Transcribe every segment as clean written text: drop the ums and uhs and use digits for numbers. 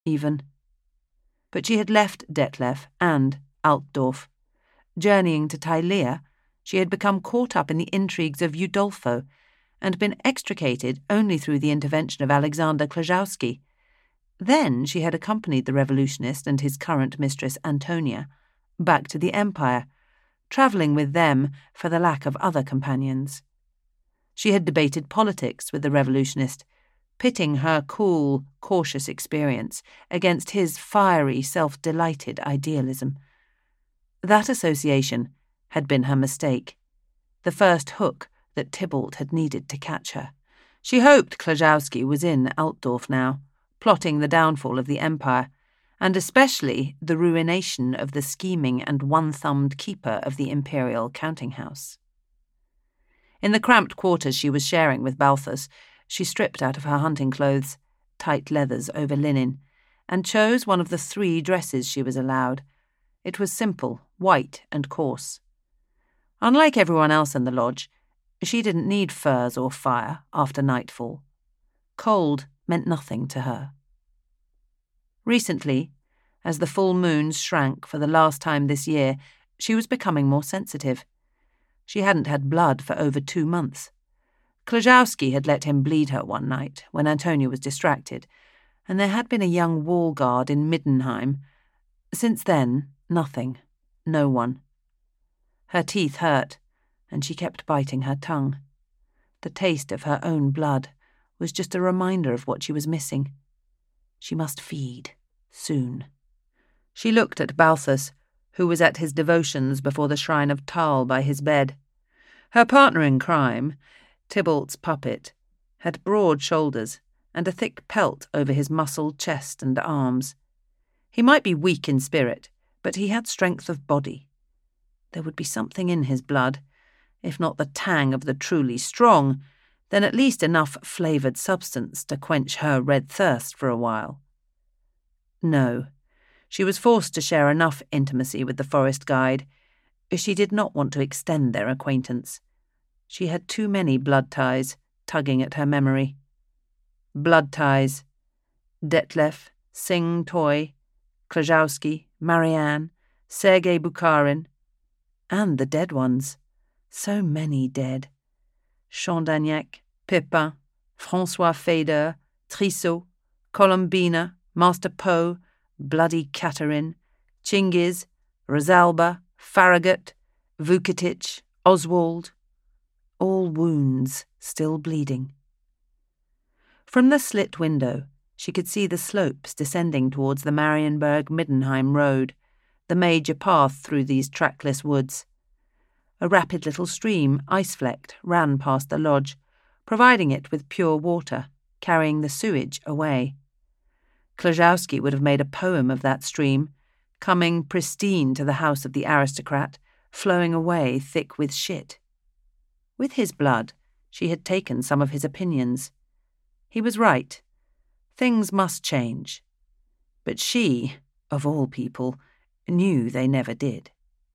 even. But she had left Detlef and Altdorf. Journeying to Tylea, she had become caught up in the intrigues of Udolpho and been extricated only through the intervention of Alexander Klajowski. Then she had accompanied the revolutionist and his current mistress Antonia back to the Empire, travelling with them for the lack of other companions. She had debated politics with the revolutionist, pitting her cool, cautious experience against his fiery, self-delighted idealism. That association had been her mistake, the first hook that Tybalt had needed to catch her. She hoped Klajowski was in Altdorf now, plotting the downfall of the Empire, and especially the ruination of the scheming and one-thumbed keeper of the imperial counting house. In the cramped quarters she was sharing with Balthus, she stripped out of her hunting clothes, tight leathers over linen, and chose one of the 3 dresses she was allowed. It was simple, white and coarse. Unlike everyone else in the lodge, she didn't need furs or fire after nightfall. Cold meant nothing to her. Recently, as the full moons shrank for the last time this year, she was becoming more sensitive. She hadn't had blood for over 2 months. Klajowski had let him bleed her one night when Antonia was distracted, and there had been a young wall guard in Middenheim. Since then, nothing. No one. Her teeth hurt, and she kept biting her tongue. The taste of her own blood was just a reminder of what she was missing. She must feed, soon. She looked at Balthus, who was at his devotions before the shrine of Tal by his bed. Her partner in crime, Tybalt's puppet, had broad shoulders and a thick pelt over his muscled chest and arms. He might be weak in spirit, but he had strength of body. There would be something in his blood, if not the tang of the truly strong, then at least enough flavoured substance to quench her red thirst for a while. No, she was forced to share enough intimacy with the forest guide. She did not want to extend their acquaintance. She had too many blood ties tugging at her memory. Blood ties. Detlef, Singh Toy, Klajowski, Marianne, Sergei Bukharin, and the dead ones. So many dead. Chandagnac, Pepin, François Feder, Trissot, Colombina, Master Poe, Bloody Catherine, Chingiz, Rosalba, Farragut, Vukitic, Oswald. All wounds still bleeding. From the slit window, she could see the slopes descending towards the Marienburg-Middenheim road, the major path through these trackless woods. A rapid little stream, ice-flecked, ran past the lodge, providing it with pure water, carrying the sewage away. Klajowski would have made a poem of that stream, coming pristine to the house of the aristocrat, flowing away thick with shit. With his blood, she had taken some of his opinions. He was right. Things must change. But she, of all people, knew they never did.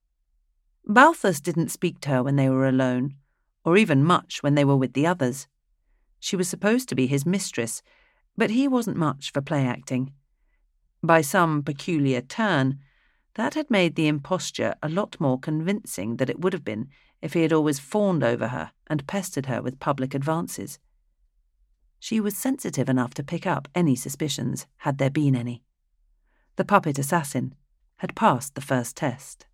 Balthus didn't speak to her when they were alone, or even much when they were with the others. She was supposed to be his mistress, but he wasn't much for play-acting. By some peculiar turn, that had made the imposture a lot more convincing than it would have been if he had always fawned over her and pestered her with public advances. She was sensitive enough to pick up any suspicions, had there been any. The puppet assassin had passed the first test.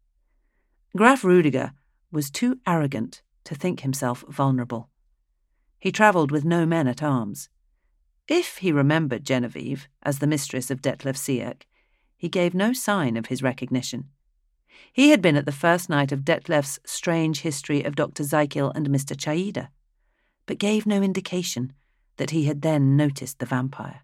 Graf Rudiger was too arrogant to think himself vulnerable. He travelled with no men at arms. If he remembered Genevieve as the mistress of Detlef Siek, he gave no sign of his recognition. He had been at the first night of Detlef's strange history of Dr. Zeichel and Mr. Chaida, but gave no indication that he had then noticed the vampire.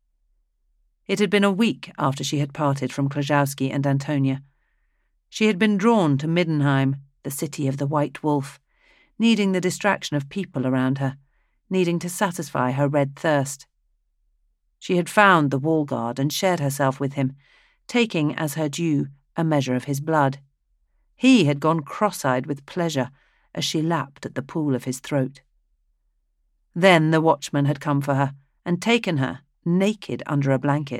It had been a week after she had parted from Klajowski and Antonia. She had been drawn to Middenheim, the city of the White Wolf, needing the distraction of people around her, needing to satisfy her red thirst. She had found the wall guard and shared herself with him, taking as her due a measure of his blood. He had gone cross-eyed with pleasure as she lapped at the pool of his throat. Then the watchman had come for her and taken her, naked under a blanket,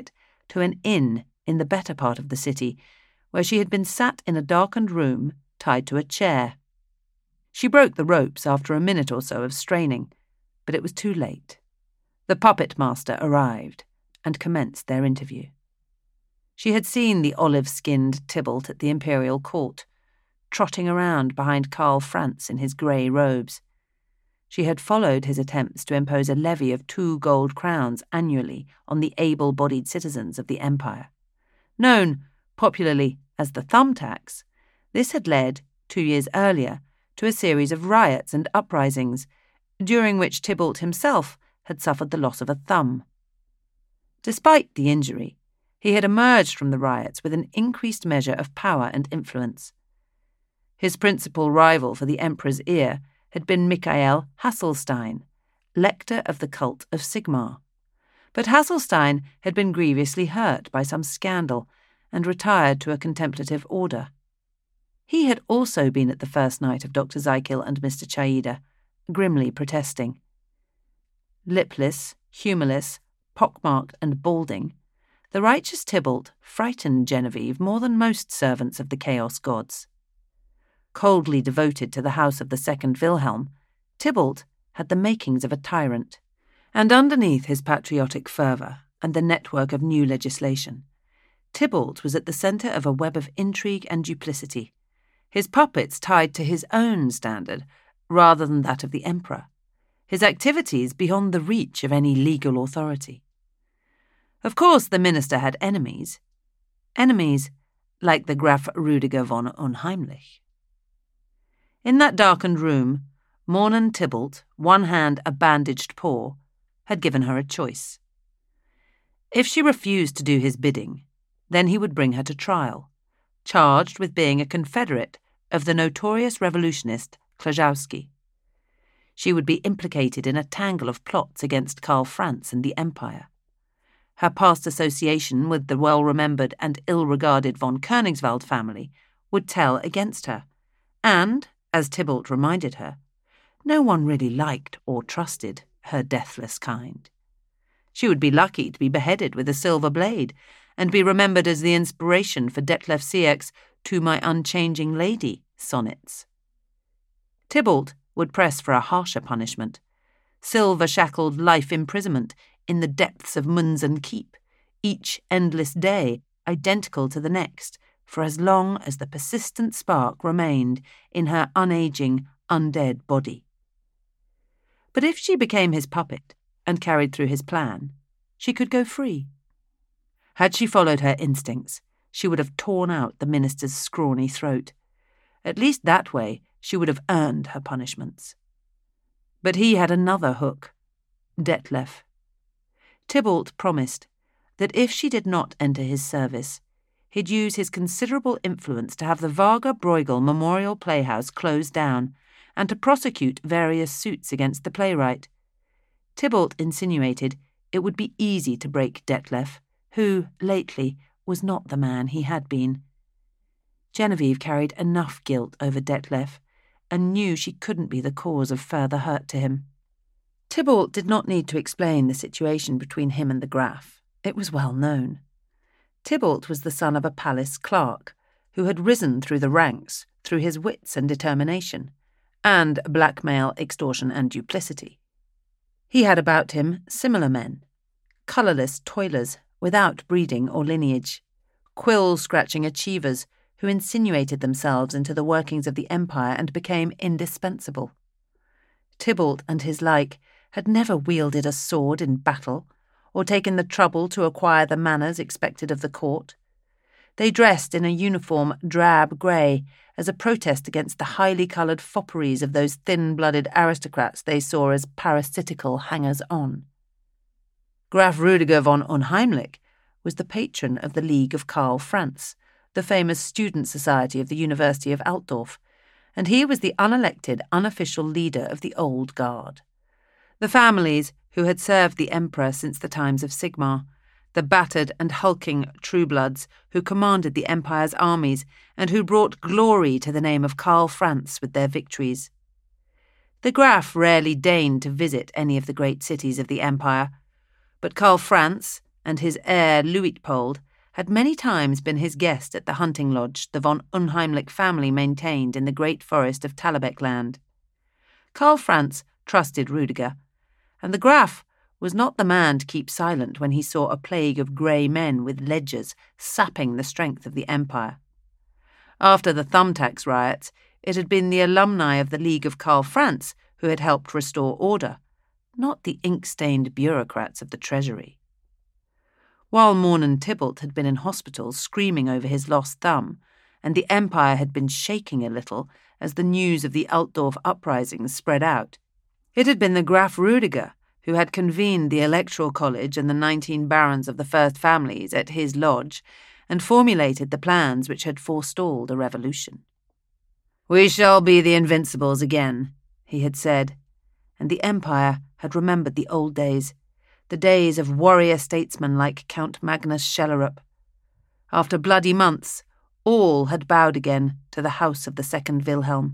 to an inn in the better part of the city, where she had been sat in a darkened room, tied to a chair. She broke the ropes after a minute or so of straining, but it was too late. The puppet master arrived and commenced their interview. She had seen the olive-skinned Tybalt at the imperial court, trotting around behind Karl Franz in his grey robes. She had followed his attempts to impose a levy of 2 gold crowns annually on the able-bodied citizens of the empire. Known popularly as the thumb tax, this had led, 2 years earlier, to a series of riots and uprisings, during which Tybalt himself had suffered the loss of a thumb. Despite the injury, he had emerged from the riots with an increased measure of power and influence. His principal rival for the emperor's ear had been Michael Hasselstein, lector of the cult of Sigmar. But Hasselstein had been grievously hurt by some scandal and retired to a contemplative order. He had also been at the first night of Dr. Zeichel and Mr. Chaida, grimly protesting. Lipless, humourless, pockmarked and balding, the righteous Tybalt frightened Genevieve more than most servants of the Chaos Gods. Coldly devoted to the house of the second Wilhelm, Tybalt had the makings of a tyrant, and underneath his patriotic fervour and the network of new legislation, Tybalt was at the centre of a web of intrigue and duplicity, his puppets tied to his own standard rather than that of the emperor, his activities beyond the reach of any legal authority. Of course, the minister had enemies like the Graf Rüdiger von Unheimlich. In that darkened room, Mornon Tybalt, one hand a bandaged paw, had given her a choice. If she refused to do his bidding, then he would bring her to trial, charged with being a confederate of the notorious revolutionist Klajowski. She would be implicated in a tangle of plots against Karl Franz and the Empire. Her past association with the well-remembered and ill-regarded von Königswald family would tell against her, and, as Tybalt reminded her, no one really liked or trusted her deathless kind. She would be lucky to be beheaded with a silver blade and be remembered as the inspiration for Detlef Siek's "To My Unchanging Lady" sonnets. Tybalt would press for a harsher punishment, silver-shackled life imprisonment in the depths of Munzen Keep, each endless day identical to the next, for as long as the persistent spark remained in her unaging, undead body. But if she became his puppet and carried through his plan, she could go free. Had she followed her instincts, she would have torn out the minister's scrawny throat. At least that way she would have earned her punishments. But he had another hook, Detlef. Tybalt promised that if she did not enter his service, he'd use his considerable influence to have the Varga Bruegel Memorial Playhouse closed down and to prosecute various suits against the playwright. Tybalt insinuated it would be easy to break Detlef, who, lately, was not the man he had been. Genevieve carried enough guilt over Detlef and knew she couldn't be the cause of further hurt to him. Tybalt did not need to explain the situation between him and the Graf. It was well known. Tybalt was the son of a palace clerk, who had risen through the ranks through his wits and determination, and blackmail, extortion and duplicity. He had about him similar men, colourless toilers without breeding or lineage, quill-scratching achievers who insinuated themselves into the workings of the empire and became indispensable. Tybalt and his like had never wielded a sword in battle or taken the trouble to acquire the manners expected of the court. They dressed in a uniform drab grey as a protest against the highly coloured fopperies of those thin-blooded aristocrats they saw as parasitical hangers-on. Graf Rüdiger von Unheimlich was the patron of the League of Karl Franz, the famous student society of the University of Altdorf, and he was the unelected, unofficial leader of the Old Guard. The families who had served the Emperor since the times of Sigmar, the battered and hulking Truebloods who commanded the Empire's armies and who brought glory to the name of Karl Franz with their victories. The Graf rarely deigned to visit any of the great cities of the Empire, but Karl Franz and his heir Luitpold had many times been his guest at the hunting lodge the von Unheimlich family maintained in the great forest of Tallebeck land. Karl Franz trusted Rudiger, and the Graf was not the man to keep silent when he saw a plague of grey men with ledgers sapping the strength of the Empire. After the thumbtacks riots, it had been the alumni of the League of Karl Franz who had helped restore order, not the ink-stained bureaucrats of the Treasury. While Mornon Tybalt had been in hospital screaming over his lost thumb, and the Empire had been shaking a little as the news of the Altdorf uprisings spread out, it had been the Graf Rudiger who had convened the Electoral College and the 19 barons of the first families at his lodge and formulated the plans which had forestalled a revolution. "We shall be the Invincibles again," he had said, and the Empire had remembered the old days, the days of warrior statesmen like Count Magnus Schellerup. After bloody months, all had bowed again to the house of the second Wilhelm.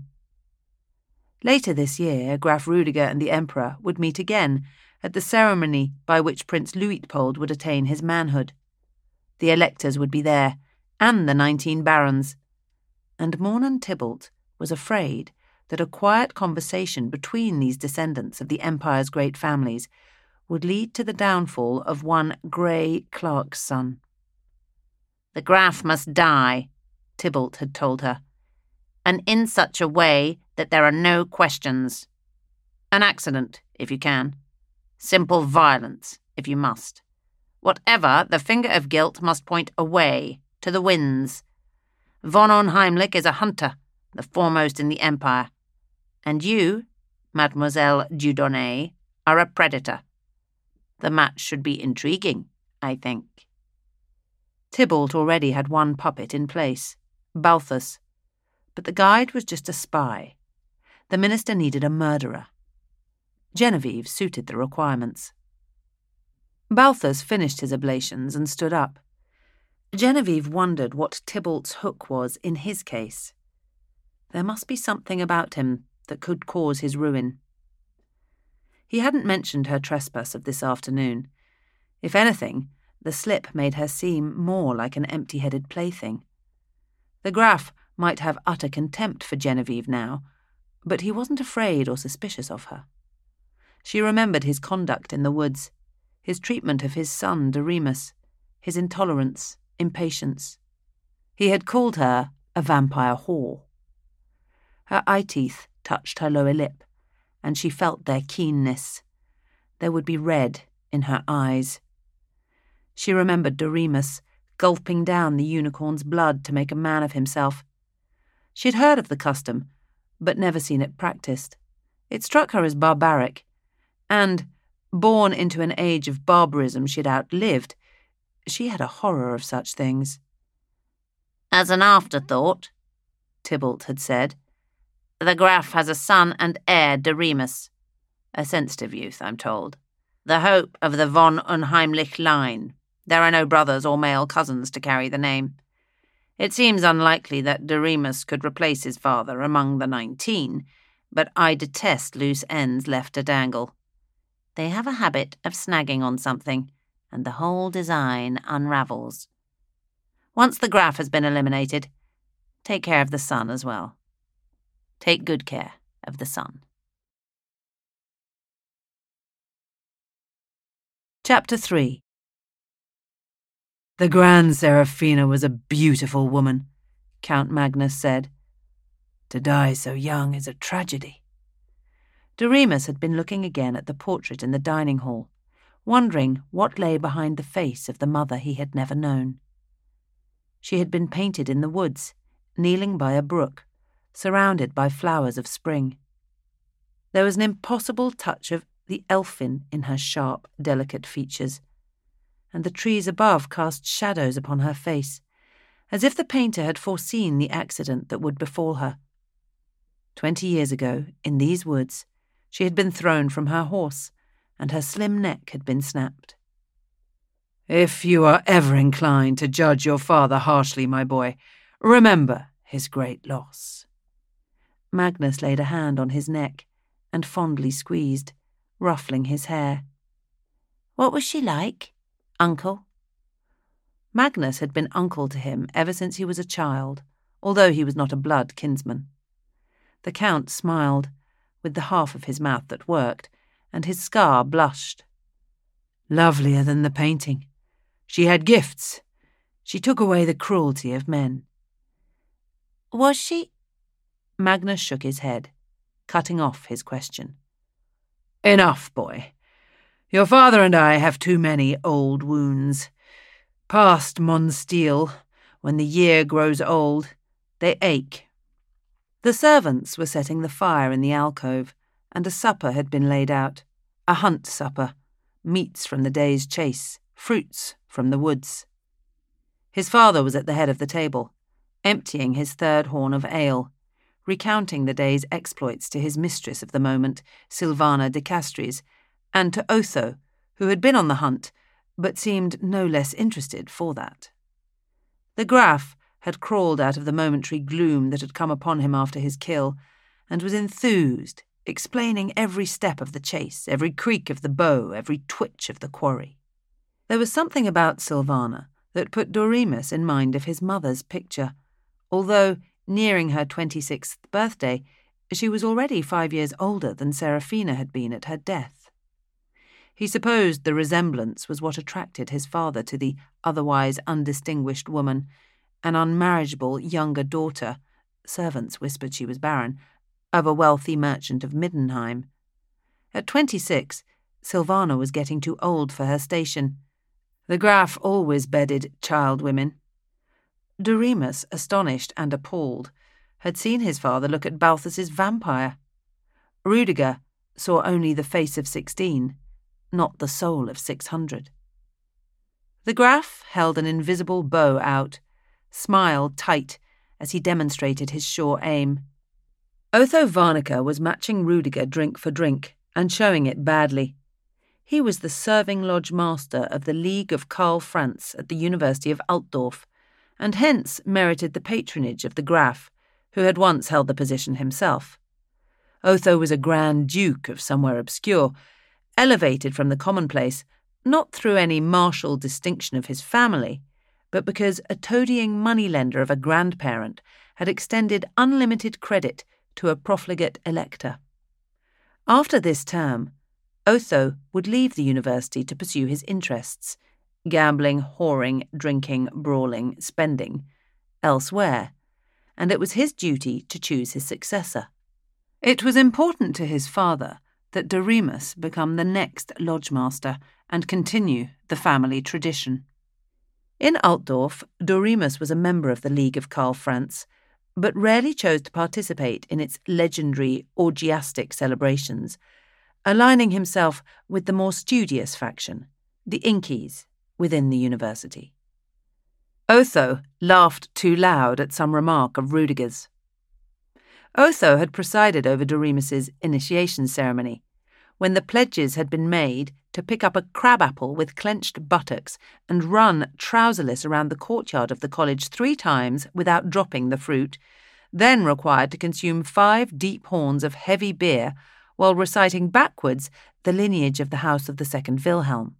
Later this year, Graf Rudiger and the Emperor would meet again at the ceremony by which Prince Luitpold would attain his manhood. The electors would be there, and the 19 barons. And Mornon Tybalt was afraid that a quiet conversation between these descendants of the Empire's great families would lead to the downfall of one Grey Clark's son. "The Graf must die," Tybalt had told her, "and in such a way that there are no questions. An accident, if you can. Simple violence, if you must. Whatever, the finger of guilt must point away, to the winds. Von Unheimlich is a hunter, the foremost in the Empire. And you, Mademoiselle Dieudonné, are a predator. The match should be intriguing, I think." Tybalt already had one puppet in place, Balthus, but the guide was just a spy. The minister needed a murderer. Genevieve suited the requirements. Balthus finished his oblations and stood up. Genevieve wondered what Tybalt's hook was in his case. There must be something about him that could cause his ruin. He hadn't mentioned her trespass of this afternoon. If anything, the slip made her seem more like an empty-headed plaything. The Graf might have utter contempt for Genevieve now, but he wasn't afraid or suspicious of her. She remembered his conduct in the woods, his treatment of his son Doremus, his intolerance, impatience. He had called her a vampire whore. Her eye-teeth touched her lower lip, and she felt their keenness. There would be red in her eyes. She remembered Doremus gulping down the unicorn's blood to make a man of himself. She had heard of the custom, but never seen it practiced. It struck her as barbaric, and, born into an age of barbarism she'd outlived, she had a horror of such things. "As an afterthought," Tybalt had said, "the Graf has a son and heir, Doremus. A sensitive youth, I'm told. The hope of the von Unheimlich line. There are no brothers or male cousins to carry the name. It seems unlikely that Doremus could replace his father among the 19, but I detest loose ends left to dangle. They have a habit of snagging on something, and the whole design unravels. Once the Graf has been eliminated, take care of the son as well. Take good care of the son." Chapter 3. "The Grand Serafina was a beautiful woman," Count Magnus said. "To die so young is a tragedy." Doremus had been looking again at the portrait in the dining hall, wondering what lay behind the face of the mother he had never known. She had been painted in the woods, kneeling by a brook, surrounded by flowers of spring. There was an impossible touch of the elfin in her sharp, delicate features, and the trees above cast shadows upon her face, as if the painter had foreseen the accident that would befall her. 20 years ago, in these woods, she had been thrown from her horse, and her slim neck had been snapped. "If you are ever inclined to judge your father harshly, my boy, remember his great loss." Magnus laid a hand on his neck and fondly squeezed, ruffling his hair. "What was she like?" Uncle? Magnus had been uncle to him ever since he was a child, although he was not a blood kinsman. The Count smiled, with the half of his mouth that worked, and his scar blushed. Lovelier than the painting. She had gifts. She took away the cruelty of men. Was she? Magnus shook his head, cutting off his question. Enough, boy. Your father and I have too many old wounds. Past Monsteel, when the year grows old, they ache. The servants were setting the fire in the alcove, and a supper had been laid out, a hunt supper, meats from the day's chase, fruits from the woods. His father was at the head of the table, emptying his third horn of ale, recounting the day's exploits to his mistress of the moment, Sylvana de Castries, and to Otho, who had been on the hunt, but seemed no less interested for that. The Graf had crawled out of the momentary gloom that had come upon him after his kill, and was enthused, explaining every step of the chase, every creak of the bow, every twitch of the quarry. There was something about Sylvana that put Doremus in mind of his mother's picture, although, nearing her 26th birthday, she was already 5 years older than Serafina had been at her death. He supposed the resemblance was what attracted his father to the otherwise undistinguished woman, an unmarriageable younger daughter, servants whispered she was barren, of a wealthy merchant of Middenheim. At 26, Sylvana was getting too old for her station. The Graf always bedded child women. Doremus, astonished and appalled, had seen his father look at Balthus's vampire. Rudiger saw only the face of 16, not the soul of 600. The Graf held an invisible bow out, smiled tight as he demonstrated his sure aim. Otho Varnica was matching Rudiger drink for drink, and showing it badly. He was the serving lodge master of the League of Karl Franz at the University of Altdorf, and hence merited the patronage of the Graf, who had once held the position himself. Otho was a Grand Duke of somewhere obscure, elevated from the commonplace, not through any martial distinction of his family, but because a toadying moneylender of a grandparent had extended unlimited credit to a profligate elector. After this term, Otho would leave the university to pursue his interests, gambling, whoring, drinking, brawling, spending, elsewhere, and it was his duty to choose his successor. It was important to his father that Doremus become the next lodge-master and continue the family tradition. In Altdorf, Doremus was a member of the League of Karl Franz, but rarely chose to participate in its legendary orgiastic celebrations, aligning himself with the more studious faction, the Inkies, within the university. Otho laughed too loud at some remark of Rudiger's. Otho had presided over Doremus's initiation ceremony, when the pledges had been made to pick up a crabapple with clenched buttocks and run trouserless around the courtyard of the college 3 times without dropping the fruit, then required to consume 5 deep horns of heavy beer while reciting backwards the lineage of the house of the second Wilhelm.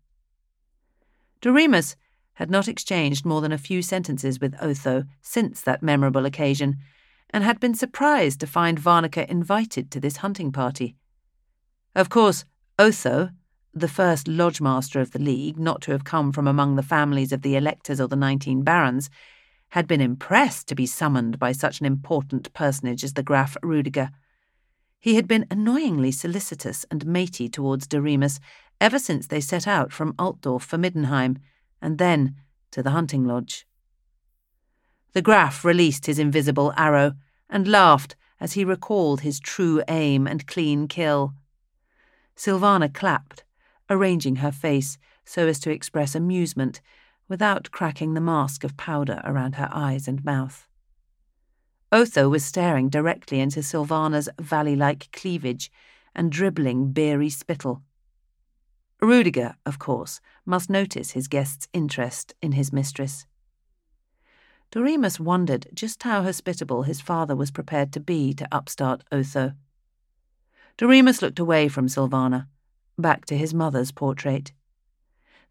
Doremus had not exchanged more than a few sentences with Otho since that memorable occasion, and had been surprised to find Varnica invited to this hunting party. Of course, Otho, the first lodge-master of the League not to have come from among the families of the electors or the 19 barons, had been impressed to be summoned by such an important personage as the Graf Rudiger. He had been annoyingly solicitous and matey towards Doremus ever since they set out from Altdorf for Middenheim, and then to the hunting lodge. The Graf released his invisible arrow and laughed as he recalled his true aim and clean kill. Sylvana clapped, arranging her face so as to express amusement without cracking the mask of powder around her eyes and mouth. Otho was staring directly into Sylvana's valley-like cleavage and dribbling beery spittle. Rudiger, of course, must notice his guest's interest in his mistress. Doremus wondered just how hospitable his father was prepared to be to upstart Otho. Doremus looked away from Sylvana, back to his mother's portrait.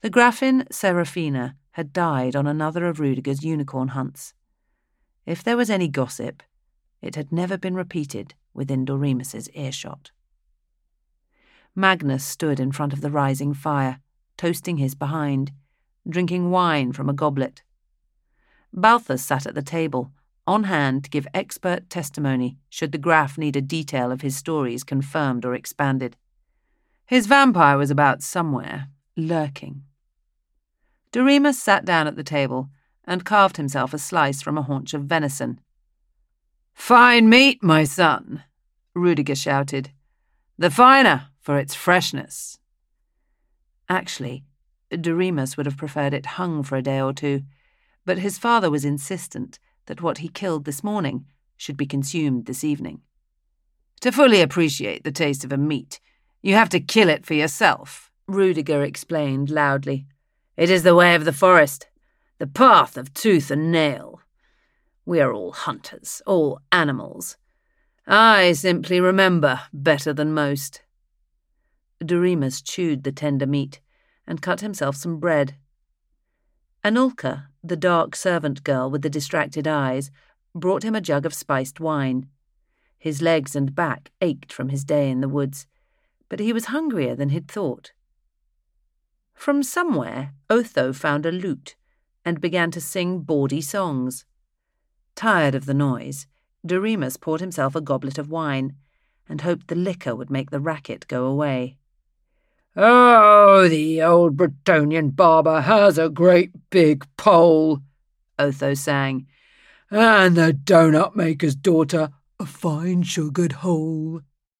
The Gräfin Serafina had died on another of Rudiger's unicorn hunts. If there was any gossip, it had never been repeated within Doremus's earshot. Magnus stood in front of the rising fire, toasting his behind, drinking wine from a goblet. Balthus sat at the table, on hand to give expert testimony should the Graf need a detail of his stories confirmed or expanded. His vampire was about somewhere, lurking. Doremus sat down at the table and carved himself a slice from a haunch of venison. "Fine meat, my son," Rudiger shouted. "The finer for its freshness." Actually, Doremus would have preferred it hung for a day or two, but his father was insistent that what he killed this morning should be consumed this evening. "To fully appreciate the taste of a meat, you have to kill it for yourself," Rudiger explained loudly. "It is the way of the forest, the path of tooth and nail. We are all hunters, all animals. I simply remember better than most." Doremus chewed the tender meat and cut himself some bread. Anulka, the dark servant girl with the distracted eyes, brought him a jug of spiced wine. His legs and back ached from his day in the woods, but he was hungrier than he'd thought. From somewhere, Otho found a lute and began to sing bawdy songs. Tired of the noise, Doremus poured himself a goblet of wine and hoped the liquor would make the racket go away. "Oh, the old Bretonnian barber has a great big pole," Otho sang, "and the donut maker's daughter a fine sugared hole."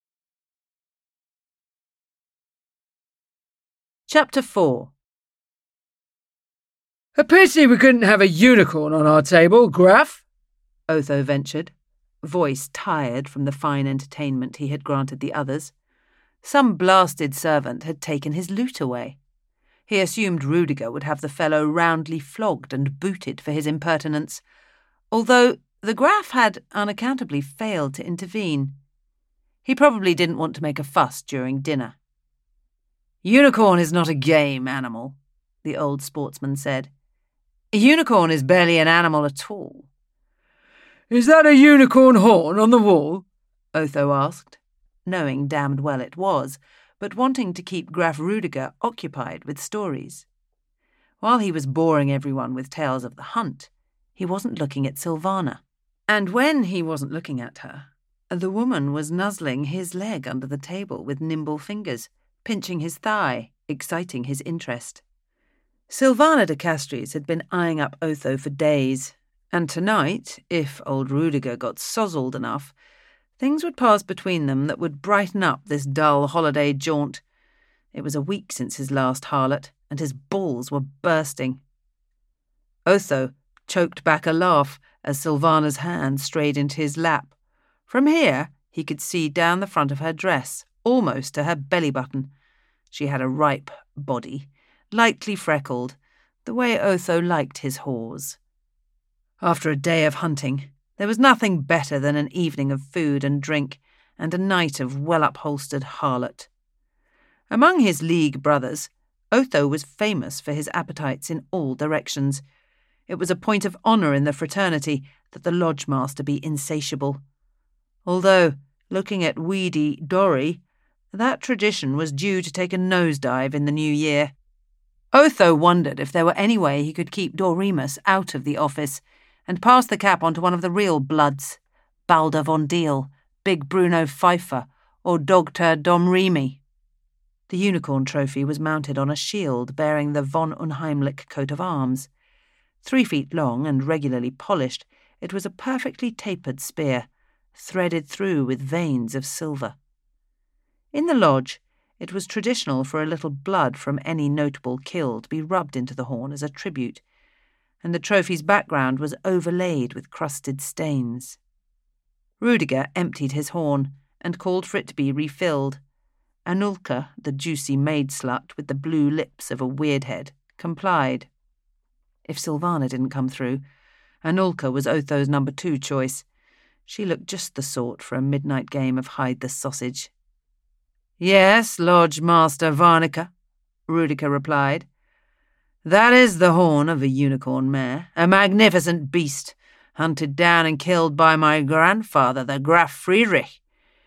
Chapter 4. "A pity we couldn't have a unicorn on our table, Graf," Otho ventured, voice tired from the fine entertainment he had granted the others. Some blasted servant had taken his lute away. He assumed Rudiger would have the fellow roundly flogged and booted for his impertinence, although the Graf had unaccountably failed to intervene. He probably didn't want to make a fuss during dinner. "Unicorn is not a game animal," the old sportsman said. "A unicorn is barely an animal at all." "Is that a unicorn horn on the wall?" Otho asked, knowing damned well it was, but wanting to keep Graf Rudiger occupied with stories. While he was boring everyone with tales of the hunt, he wasn't looking at Silvana. And when he wasn't looking at her, the woman was nuzzling his leg under the table with nimble fingers, pinching his thigh, exciting his interest. Silvana de Castries had been eyeing up Otho for days, and tonight, if old Rudiger got sozzled enough, things would pass between them that would brighten up this dull holiday jaunt. It was a week since his last harlot, and his balls were bursting. Otho choked back a laugh as Silvana's hand strayed into his lap. From here, he could see down the front of her dress, almost to her belly button. She had a ripe body, lightly freckled, the way Otho liked his whores. After a day of hunting, there was nothing better than an evening of food and drink and a night of well-upholstered harlot. Among his league brothers, Otho was famous for his appetites in all directions. It was a point of honour in the fraternity that the lodge-master be insatiable. Although, looking at weedy Dorry, that tradition was due to take a nosedive in the new year. Otho wondered if there were any way he could keep Doremus out of the office and pass the cap on to one of the real bloods, Balder von Deal, Big Bruno Pfeiffer, or Dogturd Domremy. The unicorn trophy was mounted on a shield bearing the von Unheimlich coat of arms. 3 feet long and regularly polished, it was a perfectly tapered spear, threaded through with veins of silver. In the lodge, it was traditional for a little blood from any notable kill to be rubbed into the horn as a tribute, and the trophy's background was overlaid with crusted stains. Rudiger emptied his horn and called for it to be refilled. Anulka, the juicy maid-slut with the blue lips of a weirdhead, complied. If Silvana didn't come through, Anulka was Otho's number 2 choice. She looked just the sort for a midnight game of hide the sausage. "Yes, Lodge Master Varnica," Rudiger replied. That is the horn of a unicorn mare, a magnificent beast, hunted down and killed by my grandfather, the Graf Friedrich.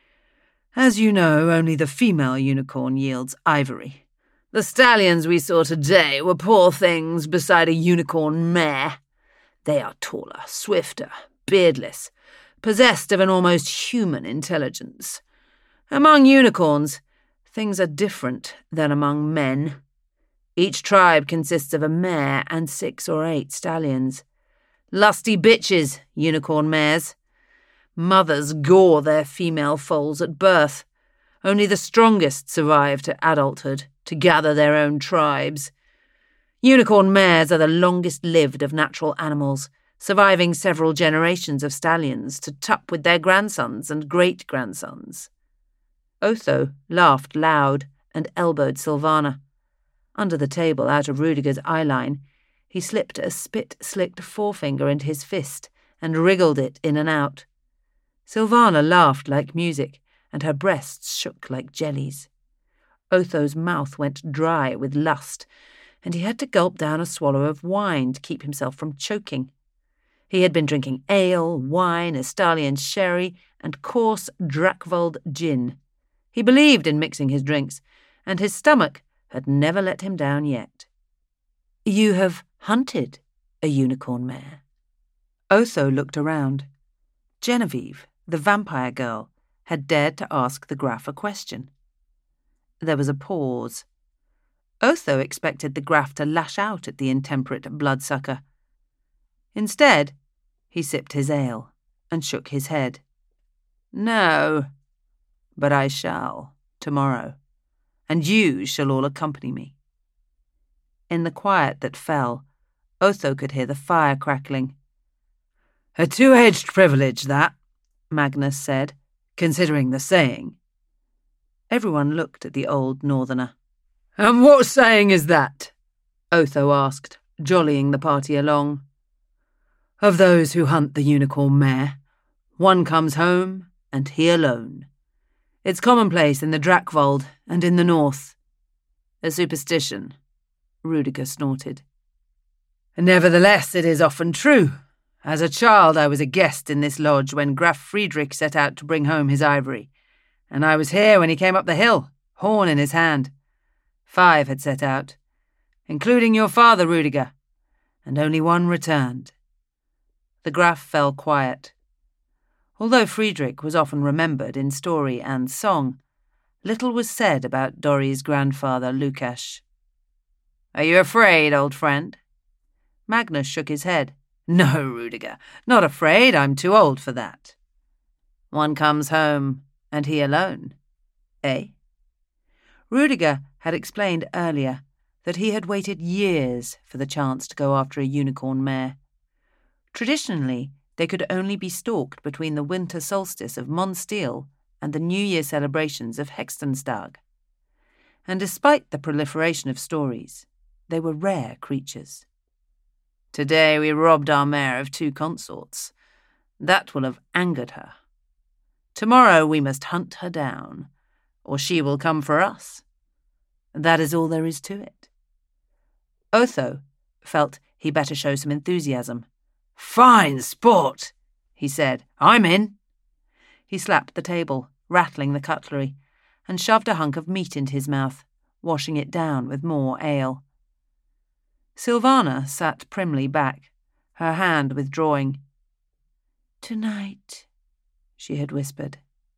As you know, only the female unicorn yields ivory. The stallions we saw today were poor things beside a unicorn mare. They are taller, swifter, beardless, possessed of an almost human intelligence. Among unicorns, things are different than among men. Each tribe consists of a mare and 6 or 8 stallions. Lusty bitches, unicorn mares. Mothers gore their female foals at birth. Only the strongest survive to adulthood, to gather their own tribes. Unicorn mares are the longest-lived of natural animals, surviving several generations of stallions to tup with their grandsons and great-grandsons. Otho laughed loud and elbowed Silvana. Under the table, out of Rudiger's eyeline, he slipped a spit-slicked forefinger into his fist and wriggled it in and out. Silvana laughed like music, and her breasts shook like jellies. Otho's mouth went dry with lust, and he had to gulp down a swallow of wine to keep himself from choking. He had been drinking ale, wine, Estalian sherry, and coarse Drachwald gin. He believed in mixing his drinks, and his stomach had never let him down yet. "You have hunted a unicorn mare?" Otho looked around. Genevieve, the vampire girl, had dared to ask the Graf a question. There was a pause. Otho expected the Graf to lash out at the intemperate bloodsucker. Instead, he sipped his ale and shook his head. "No, but I shall, tomorrow, and you shall all accompany me." In the quiet that fell, Otho could hear the fire crackling. "A two-edged privilege, that," Magnus said, considering the saying. Everyone looked at the old northerner. "And what saying is that?" Otho asked, jollying the party along. "Of those who hunt the unicorn mare, one comes home, and he alone. It's commonplace in the Drachwald and in the north." "A superstition," Rudiger snorted. "Nevertheless, it is often true. As a child, I was a guest in this lodge when Graf Friedrich set out to bring home his ivory, and I was here when he came up the hill, horn in his hand. 5 had set out, including your father, Rudiger, and only 1 returned." The Graf fell quiet. Although Friedrich was often remembered in story and song, little was said about Dori's grandfather, Lukasz. "Are you afraid, old friend?" Magnus shook his head. "No, Rudiger, not afraid. I'm too old for that." "One comes home, and he alone, eh?" Rudiger had explained earlier that he had waited years for the chance to go after a unicorn mare. Traditionally, they could only be stalked between the winter solstice of Monsteel and the New Year celebrations of Hextenstag. And despite the proliferation of stories, they were rare creatures. "Today we robbed our mare of 2 consorts. That will have angered her. Tomorrow we must hunt her down, or she will come for us. That is all there is to it." Otho felt he better show some enthusiasm. "Fine sport," he said. "I'm in." He slapped the table, rattling the cutlery, and shoved a hunk of meat into his mouth, washing it down with more ale. Silvana sat primly back, her hand withdrawing. "Tonight," she had whispered.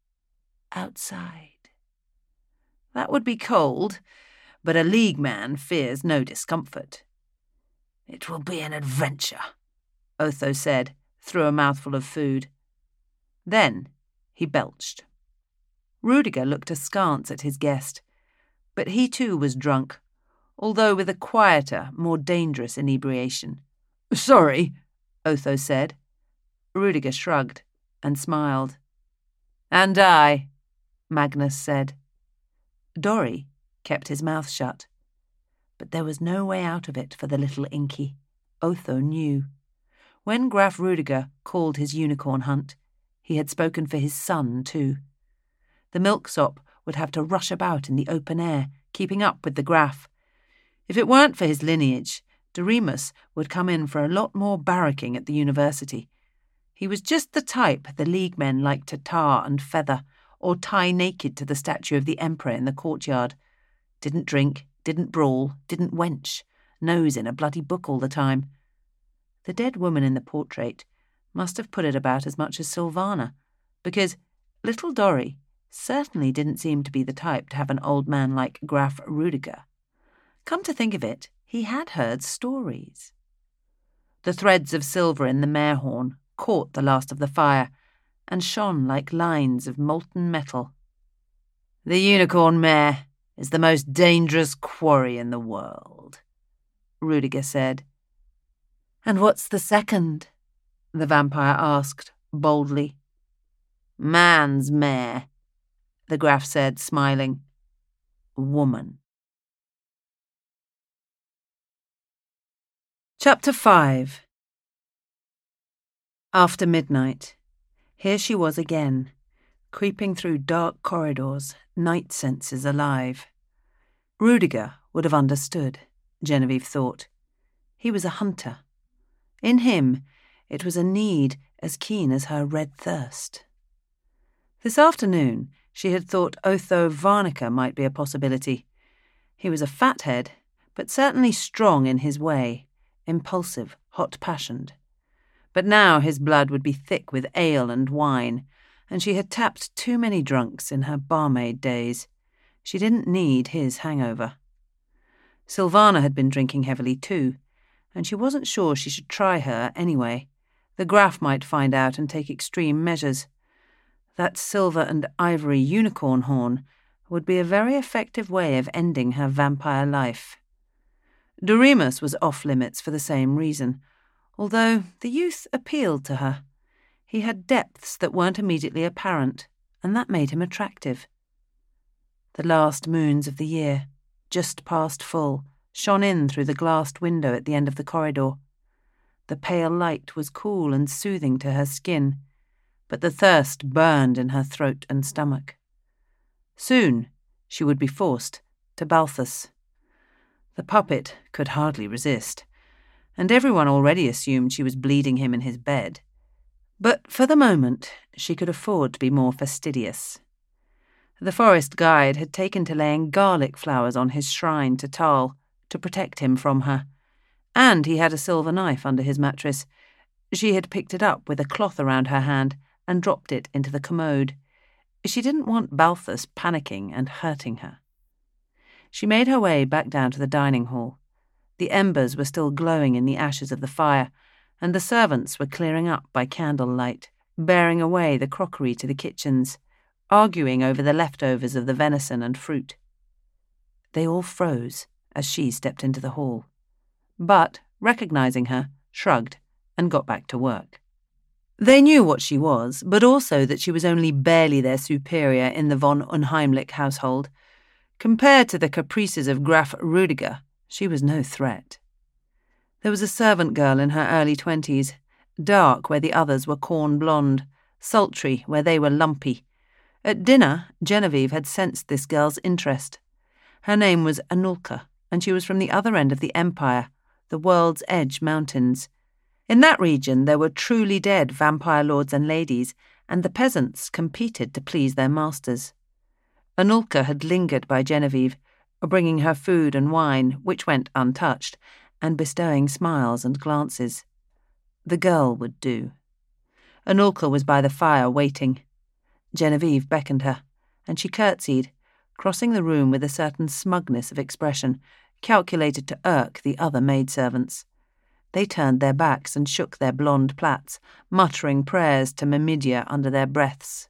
"Outside." That would be cold, but a League man fears no discomfort. "It will be an adventure," Otho said, through a mouthful of food. Then he belched. Rudiger looked askance at his guest, but he too was drunk, although with a quieter, more dangerous inebriation. "Sorry," Otho said. Rudiger shrugged and smiled. "And I," Magnus said. Dori kept his mouth shut. But there was no way out of it for the little Inky. Otho knew. When Graf Rudiger called his unicorn hunt, he had spoken for his son too. The milksop would have to rush about in the open air, keeping up with the Graf. If it weren't for his lineage, Doremus would come in for a lot more barracking at the university. He was just the type the League men liked to tar and feather, or tie naked to the statue of the Emperor in the courtyard. Didn't drink, didn't brawl, didn't wench, nose in a bloody book all the time. The dead woman in the portrait must have put it about as much as Sylvana, because little Dorry certainly didn't seem to be the type to have an old man like Graf Rudiger. Come to think of it, he had heard stories. The threads of silver in the mare horn caught the last of the fire and shone like lines of molten metal. "The unicorn mare is the most dangerous quarry in the world," Rudiger said. "And what's the second?" the vampire asked, boldly. "Man's mare," the Graf said, smiling. "Woman." Chapter 5. After midnight, here she was again, creeping through dark corridors, night senses alive. Rudiger would have understood, Genevieve thought. He was a hunter. In him, it was a need as keen as her red thirst. This afternoon, she had thought Otho Varnica might be a possibility. He was a fathead, but certainly strong in his way, impulsive, hot-passioned. But now his blood would be thick with ale and wine, and she had tapped too many drunks in her barmaid days. She didn't need his hangover. Sylvana had been drinking heavily too, and she wasn't sure she should try her anyway. The Graf might find out and take extreme measures. That silver and ivory unicorn horn would be a very effective way of ending her vampire life. Doremus was off-limits for the same reason, although the youth appealed to her. He had depths that weren't immediately apparent, and that made him attractive. The last moons of the year, just past full, shone in through the glassed window at the end of the corridor. The pale light was cool and soothing to her skin, but the thirst burned in her throat and stomach. Soon she would be forced to Balthus. The puppet could hardly resist, and everyone already assumed she was bleeding him in his bed. But for the moment, she could afford to be more fastidious. The forest guide had taken to laying garlic flowers on his shrine to Tal to protect him from her, and he had a silver knife under his mattress. She had picked it up with a cloth around her hand and dropped it into the commode. She didn't want Balthus panicking and hurting her. She made her way back down to the dining hall. The embers were still glowing in the ashes of the fire, and the servants were clearing up by candlelight, bearing away the crockery to the kitchens, arguing over the leftovers of the venison and fruit. They all froze as she stepped into the hall, but, recognizing her, shrugged and got back to work. They knew what she was, but also that she was only barely their superior in the von Unheimlich household. Compared to the caprices of Graf Rudiger, she was no threat. There was a servant girl in her early 20s, dark where the others were corn blonde, sultry where they were lumpy. At dinner, Genevieve had sensed this girl's interest. Her name was Anulka, and she was from the other end of the empire, the World's Edge Mountains. In that region there were truly dead vampire lords and ladies, and the peasants competed to please their masters. Anulka had lingered by Genevieve, bringing her food and wine, which went untouched, and bestowing smiles and glances. The girl would do. Anulka was by the fire waiting. Genevieve beckoned her, and she curtsied, crossing the room with a certain smugness of expression, calculated to irk the other maidservants. They turned their backs and shook their blonde plaits, muttering prayers to Mimidia under their breaths.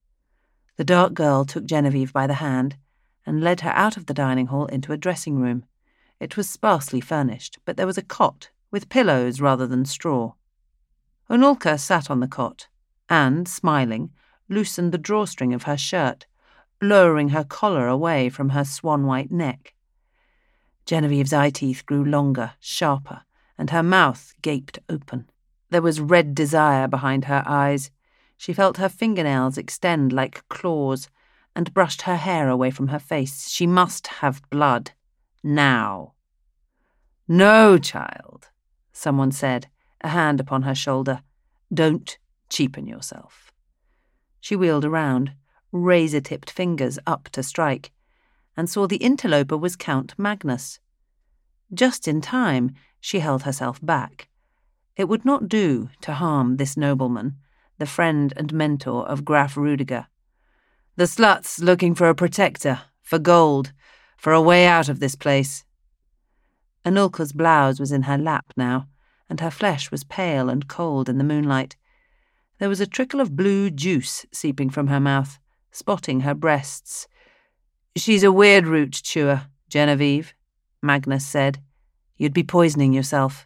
The dark girl took Genevieve by the hand and led her out of the dining hall into a dressing room. It was sparsely furnished, but there was a cot, with pillows rather than straw. Anulka sat on the cot and, smiling, loosened the drawstring of her shirt, lowering her collar away from her swan-white neck. Genevieve's eye-teeth grew longer, sharper, and her mouth gaped open. There was red desire behind her eyes. She felt her fingernails extend like claws and brushed her hair away from her face. She must have blood. Now. "No, child," someone said, a hand upon her shoulder. "Don't cheapen yourself." She wheeled around, razor-tipped fingers up to strike, and saw the interloper was Count Magnus. Just in time, she held herself back. It would not do to harm this nobleman, the friend and mentor of Graf Rudiger. "The slut's looking for a protector, for gold, for a way out of this place." Anulka's blouse was in her lap now, and her flesh was pale and cold in the moonlight. There was a trickle of blue juice seeping from her mouth, spotting her breasts. "She's a weird root chewer, Genevieve," Magnus said. "You'd be poisoning yourself."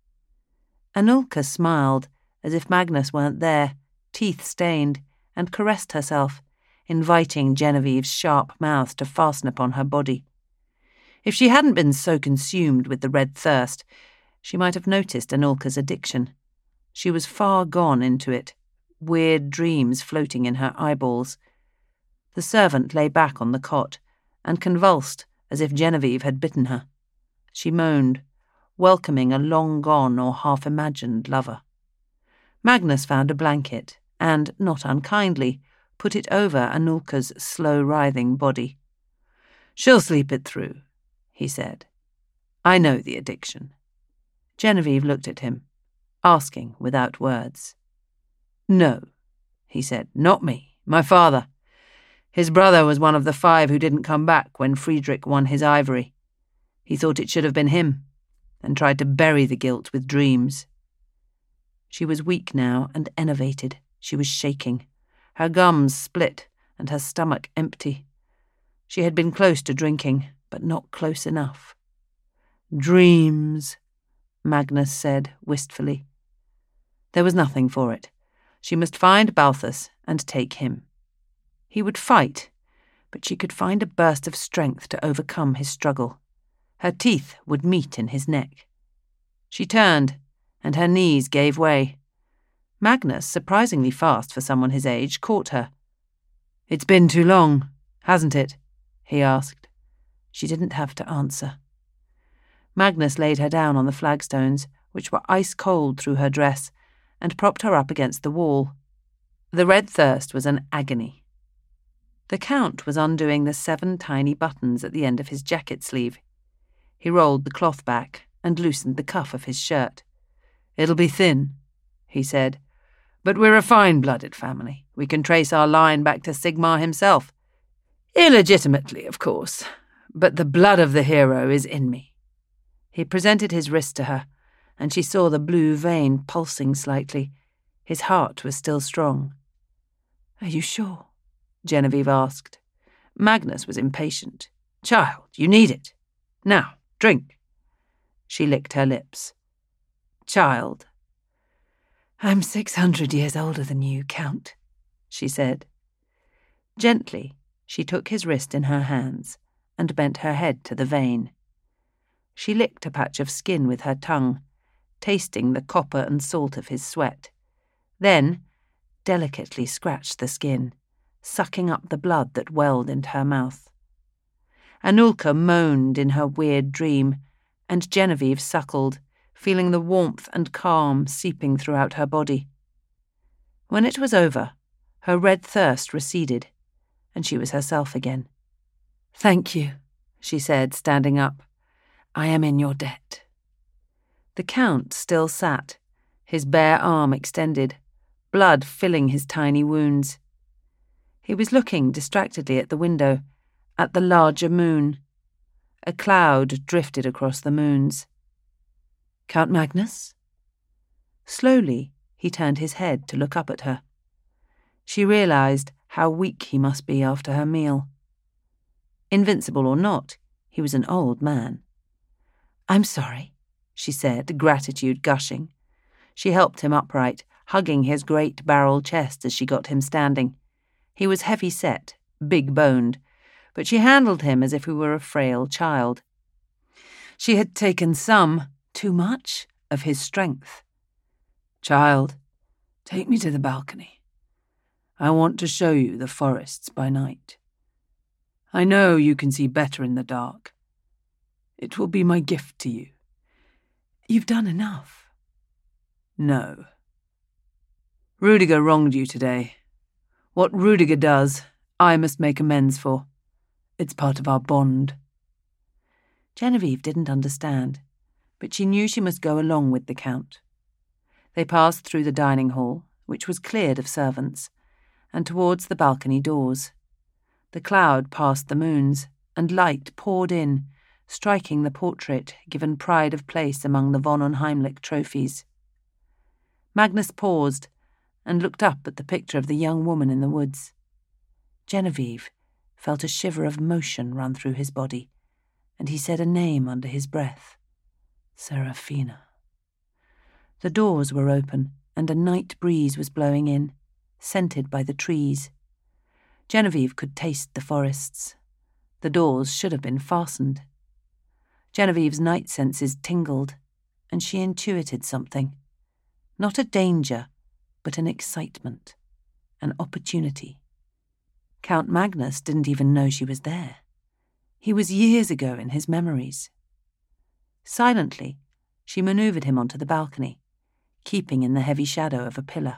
Anulka smiled, as if Magnus weren't there, teeth-stained, and caressed herself, inviting Genevieve's sharp mouth to fasten upon her body. If she hadn't been so consumed with the red thirst, she might have noticed Anulka's addiction. She was far gone into it, weird dreams floating in her eyeballs. The servant lay back on the cot, and convulsed as if Genevieve had bitten her. She moaned, welcoming a long-gone or half-imagined lover. Magnus found a blanket, and, not unkindly, put it over Anulka's slow-writhing body. "She'll sleep it through," he said. "I know the addiction." Genevieve looked at him, asking without words. "No," he said, "not me. My father. His brother was one of the 5 who didn't come back when Friedrich won his ivory. He thought it should have been him, and tried to bury the guilt with dreams." She was weak now and enervated. She was shaking, her gums split and her stomach empty. She had been close to drinking, but not close enough. "Dreams," Magnus said wistfully. There was nothing for it. She must find Balthus and take him. He would fight, but she could find a burst of strength to overcome his struggle. Her teeth would meet in his neck. She turned, and her knees gave way. Magnus, surprisingly fast for someone his age, caught her. "It's been too long, hasn't it?" he asked. She didn't have to answer. Magnus laid her down on the flagstones, which were ice-cold through her dress, and propped her up against the wall. The red thirst was an agony. The Count was undoing the 7 tiny buttons at the end of his jacket sleeve. He rolled the cloth back and loosened the cuff of his shirt. "It'll be thin," he said, "but we're a fine-blooded family. We can trace our line back to Sigmar himself. Illegitimately, of course, but the blood of the hero is in me." He presented his wrist to her, and she saw the blue vein pulsing slightly. His heart was still strong. "Are you sure?" Genevieve asked. Magnus was impatient. "Child, you need it. Now, drink." She licked her lips. "Child." "I'm 600 years older than you, Count," she said. Gently, she took his wrist in her hands and bent her head to the vein. She licked a patch of skin with her tongue, tasting the copper and salt of his sweat. Then, delicately scratched the skin, sucking up the blood that welled into her mouth. Anulka moaned in her weird dream, and Genevieve suckled, feeling the warmth and calm seeping throughout her body. When it was over, her red thirst receded, and she was herself again. "Thank you," she said, standing up. "I am in your debt." The Count still sat, his bare arm extended, blood filling his tiny wounds. He was looking distractedly at the window, at the larger moon. A cloud drifted across the moons. "Count Magnus?" Slowly, he turned his head to look up at her. She realized how weak he must be after her meal. Invincible or not, he was an old man. "I'm sorry," she said, gratitude gushing. She helped him upright, hugging his great barrel chest as she got him standing. He was heavy-set, big-boned, but she handled him as if he were a frail child. She had taken too much, of his strength. "Child, take me to the balcony. I want to show you the forests by night. I know you can see better in the dark. It will be my gift to you. You've done enough. No. Rudiger wronged you today. What Rudiger does, I must make amends for. It's part of our bond. Genevieve didn't understand, but she knew she must go along with the Count. They passed through the dining hall, which was cleared of servants, and towards the balcony doors. The cloud passed the moons, and light poured in, striking the portrait given pride of place among the von Unheimlich trophies. Magnus paused and looked up at the picture of the young woman in the woods. Genevieve felt a shiver of motion run through his body, and he said a name under his breath. Serafina. The doors were open, and a night breeze was blowing in, scented by the trees. Genevieve could taste the forests. The doors should have been fastened. Genevieve's night senses tingled, and she intuited something. Not a danger, but an excitement, an opportunity. Count Magnus didn't even know she was there. He was years ago in his memories. Silently, she manoeuvred him onto the balcony, keeping in the heavy shadow of a pillar.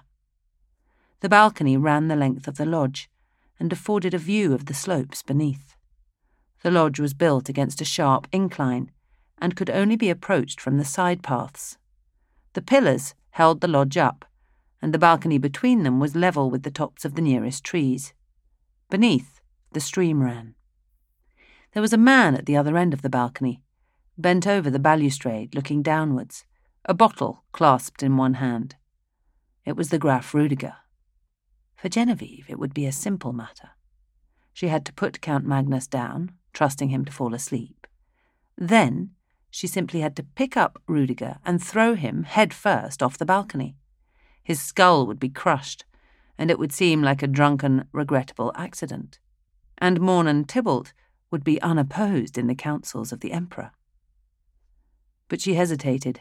The balcony ran the length of the lodge and afforded a view of the slopes beneath. The lodge was built against a sharp incline and could only be approached from the side paths. The pillars held the lodge up, and the balcony between them was level with the tops of the nearest trees. Beneath, the stream ran. There was a man at the other end of the balcony, bent over the balustrade, looking downwards, a bottle clasped in one hand. It was the Graf Rudiger. For Genevieve, it would be a simple matter. She had to put Count Magnus down, trusting him to fall asleep. Then she simply had to pick up Rudiger and throw him head first off the balcony. His skull would be crushed, and it would seem like a drunken, regrettable accident. And Mornan Tybalt would be unopposed in the councils of the Emperor. But she hesitated.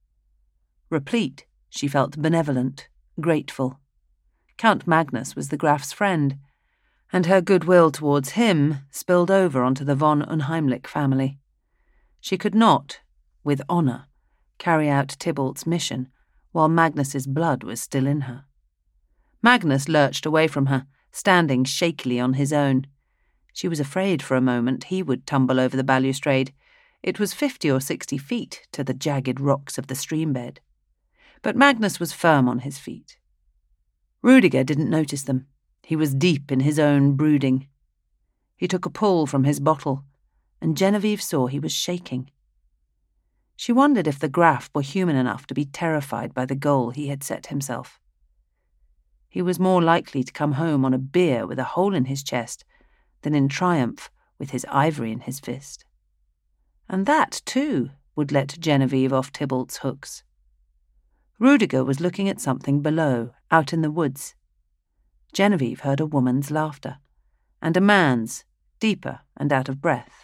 Replete, she felt benevolent, grateful. Count Magnus was the Graf's friend, and her goodwill towards him spilled over onto the von Unheimlich family. She could not, with honour, carry out Tybalt's mission while Magnus's blood was still in her. Magnus lurched away from her, standing shakily on his own. She was afraid for a moment he would tumble over the balustrade. It was 50 or 60 feet to the jagged rocks of the stream bed. But Magnus was firm on his feet. Rudiger didn't notice them. He was deep in his own brooding. He took a pull from his bottle, and Genevieve saw he was shaking. She wondered if the Graf were human enough to be terrified by the goal he had set himself. He was more likely to come home on a bier with a hole in his chest than in triumph with his ivory in his fist. And that, too, would let Genevieve off Tybalt's hooks. Rudiger was looking at something below, out in the woods. Genevieve heard a woman's laughter, and a man's, deeper and out of breath.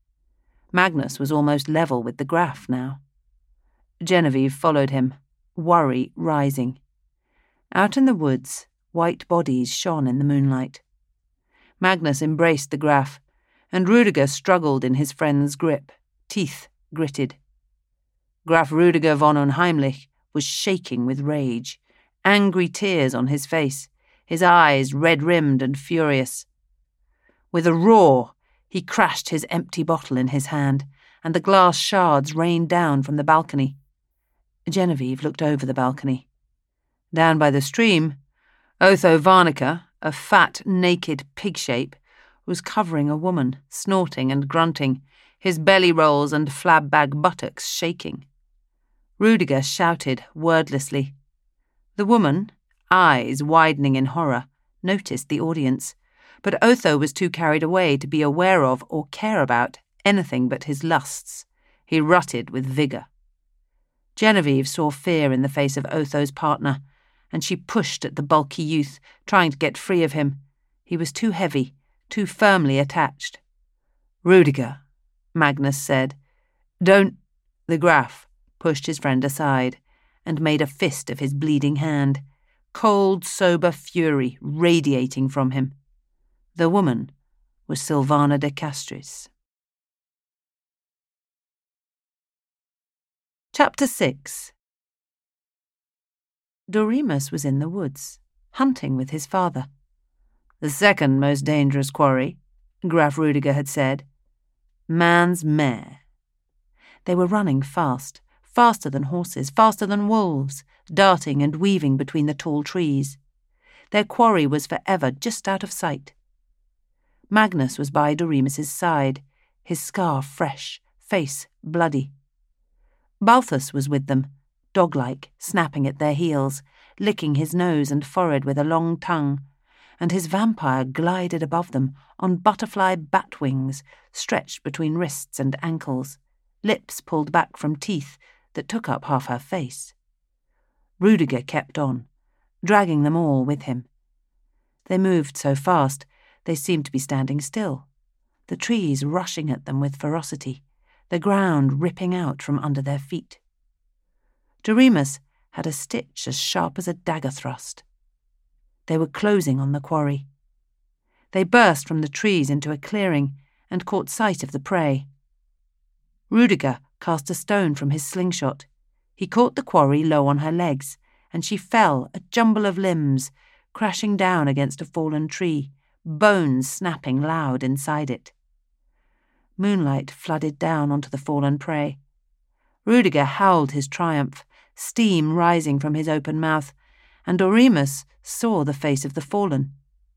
Magnus was almost level with the Graf now. Genevieve followed him, worry rising. Out in the woods, white bodies shone in the moonlight. Magnus embraced the Graf, and Rudiger struggled in his friend's grip, teeth gritted. Graf Rudiger von Unheimlich was shaking with rage, angry tears on his face, his eyes red-rimmed and furious. With a roar, he crashed his empty bottle in his hand, and the glass shards rained down from the balcony. Genevieve looked over the balcony. Down by the stream, Otho Varnica, a fat, naked pig shape, was covering a woman, snorting and grunting, his belly rolls and flab-bag buttocks shaking. Rudiger shouted wordlessly. The woman, eyes widening in horror, noticed the audience, but Otho was too carried away to be aware of or care about anything but his lusts. He rutted with vigour. Genevieve saw fear in the face of Otho's partner, and she pushed at the bulky youth, trying to get free of him. He was too heavy, too firmly attached. "Rudiger," Magnus said. "Don't—" The Graf pushed his friend aside and made a fist of his bleeding hand, cold, sober fury radiating from him. The woman was Silvana de Castris. Chapter 6. Doremus was in the woods, hunting with his father. The second most dangerous quarry, Graf Rudiger had said. Man's mare. They were running fast, faster than horses, faster than wolves, darting and weaving between the tall trees. Their quarry was forever just out of sight. Magnus was by Doremus's side, his scarf fresh, face bloody. Balthus was with them, dog-like, snapping at their heels, licking his nose and forehead with a long tongue, and his vampire glided above them on butterfly bat wings stretched between wrists and ankles, lips pulled back from teeth that took up half her face. Rudiger kept on, dragging them all with him. They moved so fast they seemed to be standing still, the trees rushing at them with ferocity, the ground ripping out from under their feet. Doremus had a stitch as sharp as a dagger thrust. They were closing on the quarry. They burst from the trees into a clearing and caught sight of the prey. Rudiger cast a stone from his slingshot. He caught the quarry low on her legs, and she fell, a jumble of limbs, crashing down against a fallen tree, bones snapping loud inside it. Moonlight flooded down onto the fallen prey. Rudiger howled his triumph, steam rising from his open mouth, and Doremus saw the face of the fallen.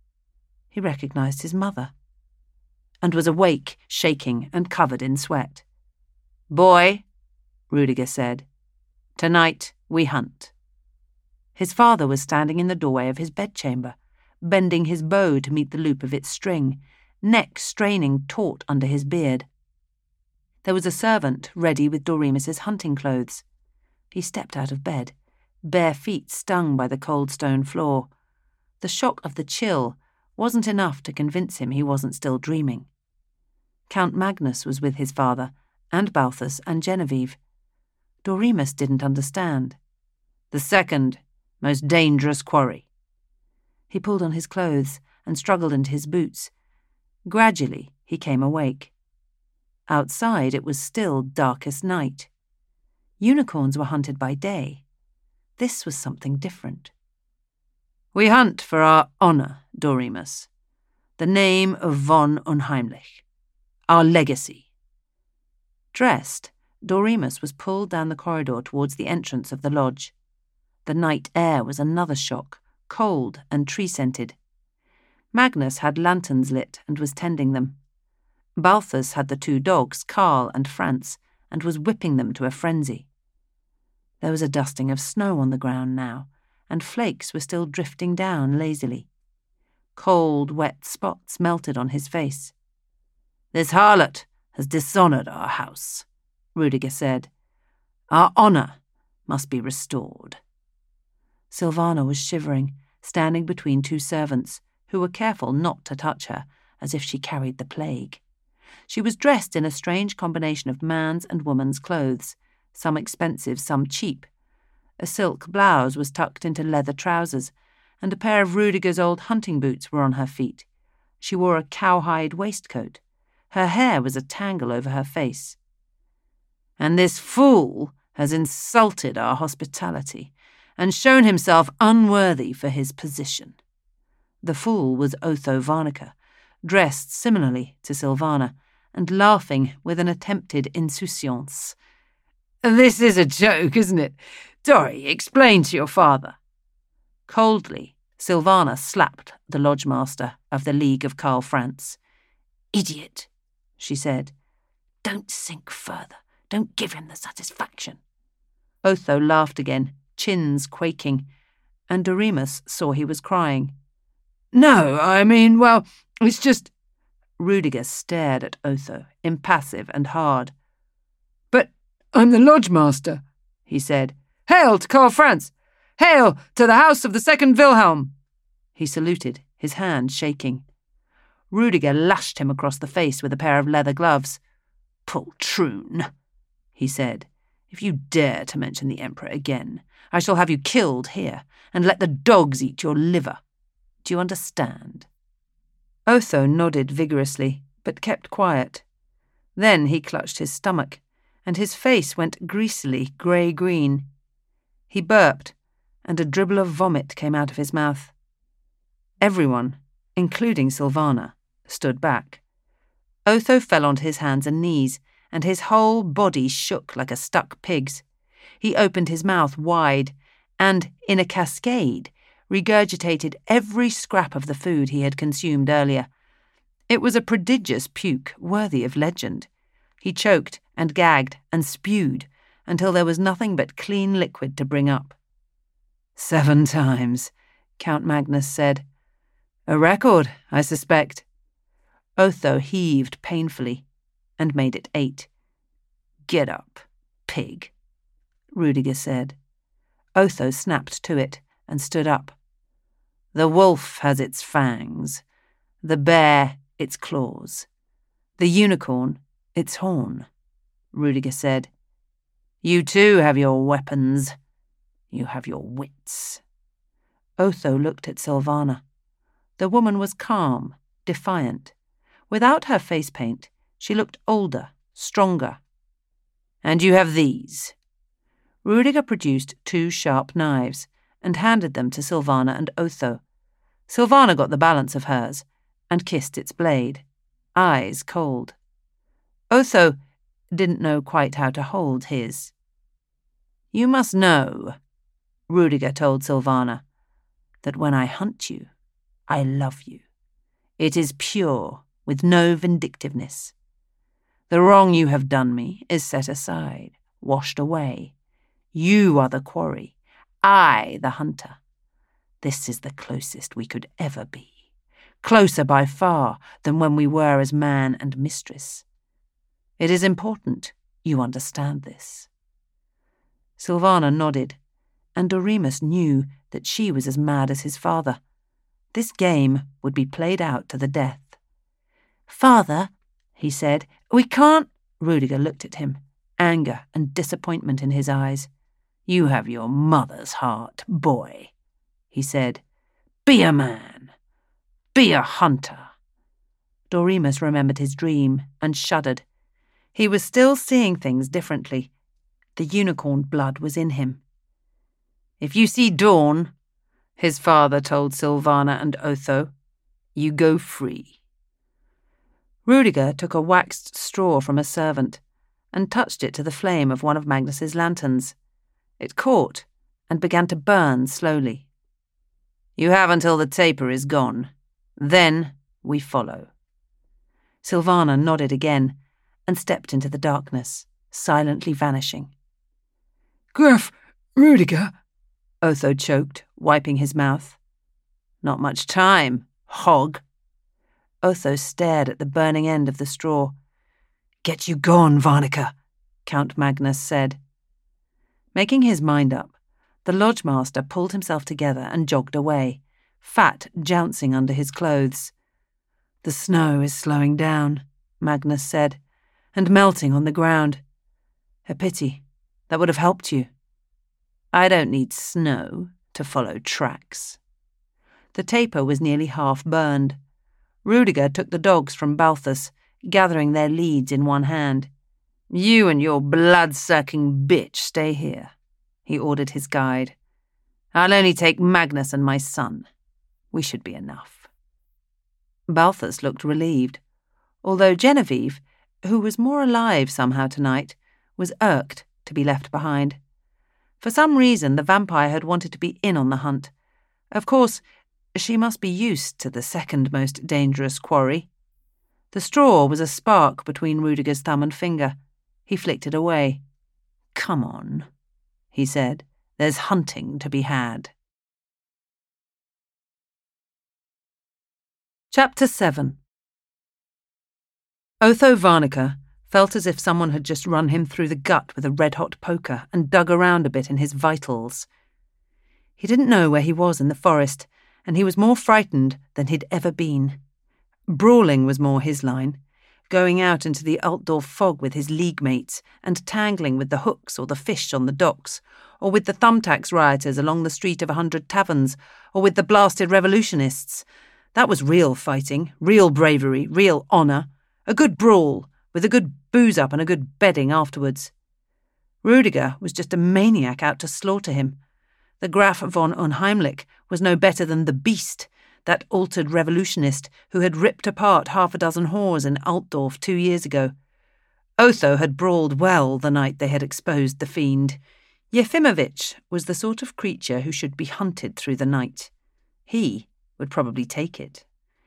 He recognized his mother, and was awake, shaking, and covered in sweat. "Boy," Rudiger said, "tonight we hunt." His father was standing in the doorway of his bedchamber, bending his bow to meet the loop of its string, neck straining taut under his beard. There was a servant ready with Doremus's hunting clothes. He stepped out of bed, bare feet stung by the cold stone floor. The shock of the chill wasn't enough to convince him he wasn't still dreaming. Count Magnus was with his father, and Balthus and Genevieve. Doremus didn't understand. "The second, most dangerous quarry." He pulled on his clothes and struggled into his boots. Gradually, he came awake. Outside, it was still darkest night. Unicorns were hunted by day. This was something different. "We hunt for our honor, Doremus, the name of von Unheimlich, our legacy." Dressed, Doremus was pulled down the corridor towards the entrance of the lodge. The night air was another shock, cold and tree-scented. Magnus had lanterns lit and was tending them. Balthus had the two dogs, Karl and Franz, and was whipping them to a frenzy. There was a dusting of snow on the ground now, and flakes were still drifting down lazily. Cold, wet spots melted on his face. "This harlot has dishonoured our house," Rudiger said. "Our honour must be restored." Silvana was shivering, standing between two servants, who were careful not to touch her, as if she carried the plague. She was dressed in a strange combination of man's and woman's clothes, some expensive, some cheap. A silk blouse was tucked into leather trousers, and a pair of Rudiger's old hunting boots were on her feet. She wore a cowhide waistcoat. Her hair was a tangle over her face. "And this fool has insulted our hospitality and shown himself unworthy for his position." The fool was Otho Varnica, dressed similarly to Silvana, and laughing with an attempted insouciance. "This is a joke, isn't it? Dori, explain to your father." Coldly, Silvana slapped the lodgemaster of the League of Karl Franz. "Idiot," she said. "Don't sink further. Don't give him the satisfaction." Otho laughed again, chins quaking, and Doremus saw he was crying. "No, I mean, well, it's just—" Rudiger stared at Otho, impassive and hard. "But I'm the lodgemaster," he said. "Hail to Karl Franz! Hail to the house of the second Wilhelm!" He saluted, his hand shaking. Rudiger lashed him across the face with a pair of leather gloves. "Poltroon," he said. "If you dare to mention the Emperor again, I shall have you killed here and let the dogs eat your liver. Do you understand?" Otho nodded vigorously, but kept quiet. Then he clutched his stomach, and his face went greasily grey-green. He burped, and a dribble of vomit came out of his mouth. Everyone, including Silvana, stood back. Otho fell onto his hands and knees, and his whole body shook like a stuck pig's. He opened his mouth wide and, in a cascade, regurgitated every scrap of the food he had consumed earlier. It was a prodigious puke worthy of legend. He choked and gagged and spewed until there was nothing but clean liquid to bring up. 7 times, Count Magnus said. A record, I suspect. Otho heaved painfully and made it 8. Get up, pig, Rudiger said. Otho snapped to it and stood up. The wolf has its fangs, the bear its claws, the unicorn its horn, Rudiger said. You too have your weapons. You have your wits. Otho looked at Silvana. The woman was calm, defiant. Without her face paint, she looked older, stronger. And you have these. Rudiger produced 2 sharp knives and handed them to Silvana and Otho. Silvana got the balance of hers and kissed its blade, eyes cold. Otho didn't know quite how to hold his. You must know, Rudiger told Silvana, that when I hunt you, I love you. It is pure, with no vindictiveness. The wrong you have done me is set aside, washed away. You are the quarry, I the hunter. This is the closest we could ever be, closer by far than when we were as man and mistress. It is important you understand this. Silvana nodded, and Doremus knew that she was as mad as his father. This game would be played out to the death. Father, he said, we can't. Rudiger looked at him, anger and disappointment in his eyes. You have your mother's heart, boy, he said. Be a man. Be a hunter. Doremus remembered his dream and shuddered. He was still seeing things differently. The unicorn blood was in him. If you see Dawn, his father told Silvana and Otho, you go free. Rudiger took a waxed straw from a servant and touched it to the flame of one of Magnus's lanterns. It caught and began to burn slowly. You have until the taper is gone. Then we follow. Silvana nodded again and stepped into the darkness, silently vanishing. Graf, Rudiger, Otho choked, wiping his mouth. Not much time, hog. Otho stared at the burning end of the straw. Get you gone, Varnica, Count Magnus said. Making his mind up, the lodge master pulled himself together and jogged away, fat jouncing under his clothes. The snow is slowing down, Magnus said, and melting on the ground. A pity. That would have helped you. I don't need snow to follow tracks. The taper was nearly half burned. Rudiger took the dogs from Balthus, gathering their leads in one hand. You and your blood-sucking bitch stay here, he ordered his guide. I'll only take Magnus and my son. We should be enough. Balthus looked relieved, although Genevieve, who was more alive somehow tonight, was irked to be left behind. For some reason, the vampire had wanted to be in on the hunt. Of course, she must be used to the second most dangerous quarry. The straw was a spark between Rudiger's thumb and finger. He flicked it away. Come on, he said. There's hunting to be had. Chapter 7. Otho Varnica felt as if someone had just run him through the gut with a red-hot poker and dug around a bit in his vitals. He didn't know where he was in the forest, and he was more frightened than he'd ever been. Brawling was more his line, going out into the Altdorf fog with his league mates and tangling with the hooks or the fish on the docks, or with the thumbtacks rioters along the street of 100 taverns, or with the blasted revolutionists. That was real fighting, real bravery, real honour, a good brawl, with a good booze-up and a good bedding afterwards. Rudiger was just a maniac out to slaughter him. The Graf von Unheimlich was no better than the Beast, that altered revolutionist who had ripped apart 6 whores in Altdorf 2 years ago. Otho had brawled well the night they had exposed the fiend. Yefimovitch was the sort of creature who should be hunted through the night. He would probably take it.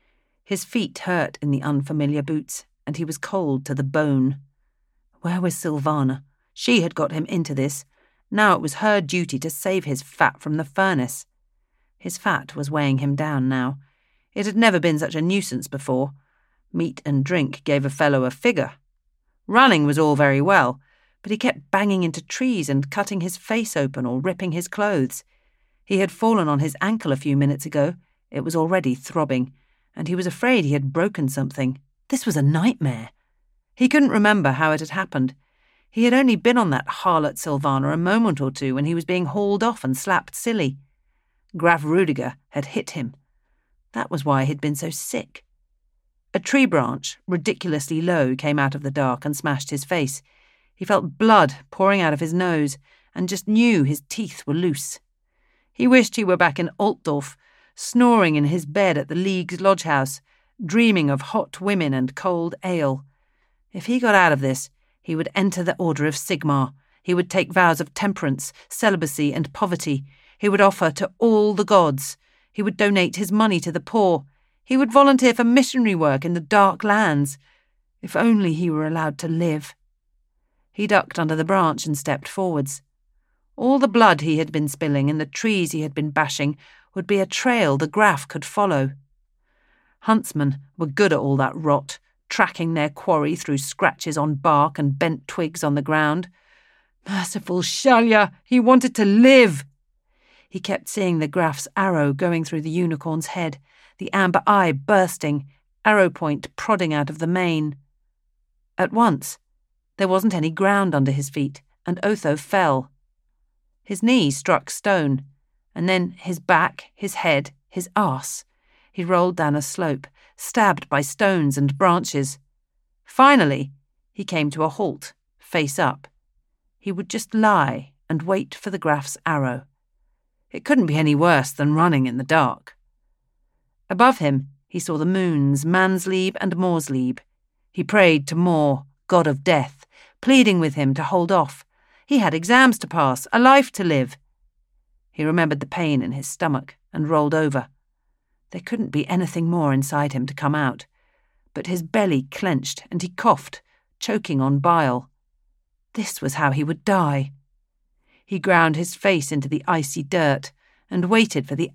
His feet hurt in the unfamiliar boots, and he was cold to the bone. Where was Silvana? She had got him into this. Now it was her duty to save his fat from the furnace. His fat was weighing him down now. It had never been such a nuisance before. Meat and drink gave a fellow a figure. Running was all very well, but he kept banging into trees and cutting his face open or ripping his clothes. He had fallen on his ankle a few minutes ago. It was already throbbing, and he was afraid he had broken something. This was a nightmare. He couldn't remember how it had happened. He had only been on that harlot Silvana a moment or two when he was being hauled off and slapped silly. Graf Rudiger had hit him. That was why he'd been so sick. A tree branch, ridiculously low, came out of the dark and smashed his face. He felt blood pouring out of his nose and just knew his teeth were loose. He wished he were back in Altdorf, snoring in his bed at the League's lodge house, dreaming of hot women and cold ale. If he got out of this, he would enter the Order of Sigmar. He would take vows of temperance, celibacy and poverty. He would offer to all the gods. He would donate his money to the poor. He would volunteer for missionary work in the dark lands. If only he were allowed to live. He ducked under the branch and stepped forwards. All the blood he had been spilling and the trees he had been bashing would be a trail the Graf could follow. Huntsmen were good at all that rot, tracking their quarry through scratches on bark and bent twigs on the ground. Merciful Shalya, he wanted to live. He kept seeing the Graf's arrow going through the unicorn's head, the amber eye bursting, arrow point prodding out of the mane. At once, there wasn't any ground under his feet, and Otho fell. His knee struck stone, and then his back, his head, his arse. He rolled down a slope, stabbed by stones and branches. Finally, he came to a halt, face up. He would just lie and wait for the Graf's arrow. It couldn't be any worse than running in the dark. Above him, he saw the moons, Manslieb and Morslieb. He prayed to Mor, god of death, pleading with him to hold off. He had exams to pass, a life to live. He remembered the pain in his stomach and rolled over. There couldn't be anything more inside him to come out, but his belly clenched and he coughed, choking on bile. This was how he would die. He ground his face into the icy dirt and waited for the